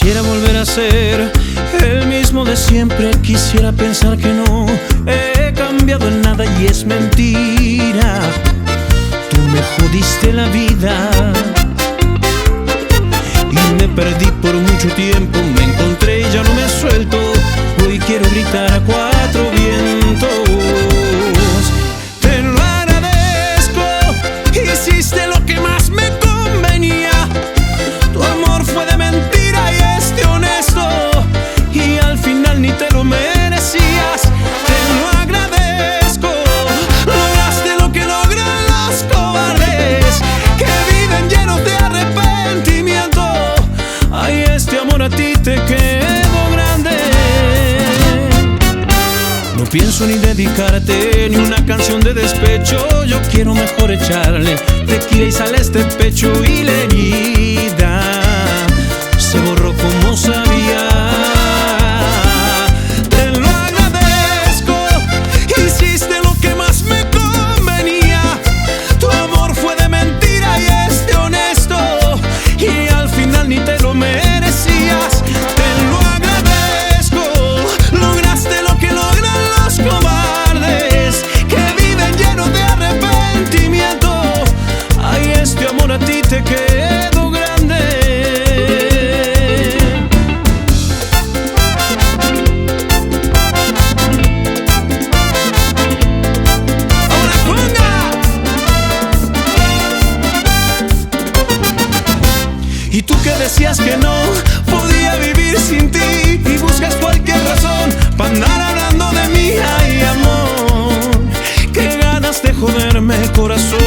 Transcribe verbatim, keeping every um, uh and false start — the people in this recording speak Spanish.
Quisiera volver a ser el mismo de siempre. Quisiera pensar que no he cambiado en nada y es mentira. Tú me jodiste la vida y me perdí por mucho tiempo. Me encontré y ya no me suelto. Hoy quiero gritar a cuatro vientos. Te lo agradezco, hiciste lo que más me convenía. Tu amor fue de mentira y es de honesto, y al final ni te lo merecías. Te lo agradezco, lograste lo que logran los cobardes, que viven llenos de arrepentimiento. Ay, este amor a ti te quedó grande. No pienso ni dedicarte ni una canción de despecho. Yo quiero mejor echarle tequila y sal a este pecho, y la herida se borró como sabía. Te lo agradezco, hiciste lo que más me convenía. Tu amor fue de mentira y es de honesto, y al final ni te lo merecías. Te lo agradezco, lograste lo que logran los cobardes, que viven llenos de arrepentimiento. Ay, este amor a ti te quedó grande. ¡Ahora ponga! Y tú que decías que no podía vivir sin ti, y buscas cualquier razón para andar hablando de mí. Ay, amor, qué ganas de joderme el corazón.